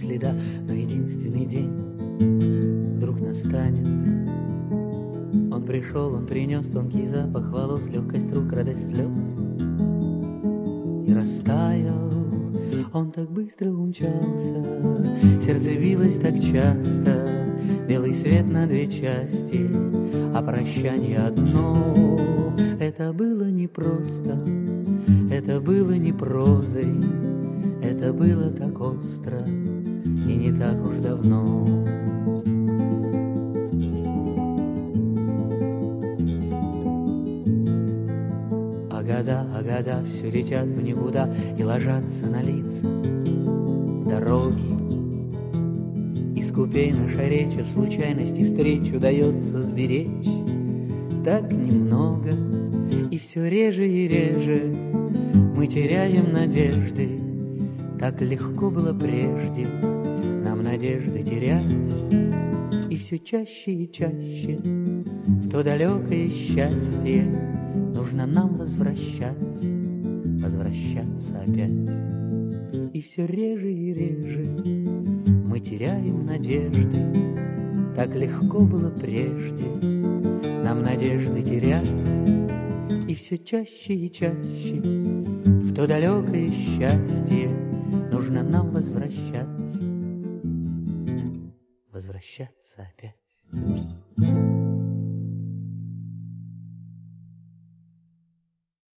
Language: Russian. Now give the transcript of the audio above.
следа. Но единственный день вдруг настанет. Он пришел, он принес тонкий запах волос, легкость рук, радость слез. И растаял, он так быстро умчался. Сердце билось так часто, белый свет на две части, а прощание одно. Это было непросто, это было не прозой, это было так остро и не так уж давно. А года все летят в никуда и ложатся на лица дороги. Из купей наша речь в случайности встреч удается сберечь так немного, и все реже и реже мы теряем надежды. Так легко было прежде нам надежды терять, и все чаще и чаще в то далекое счастье нужно нам возвращаться, возвращаться опять. И все реже и реже мы теряем надежды. Так легко было прежде нам надежды терять, и все чаще и чаще в то далекое счастье нужно нам возвращаться, возвращаться опять.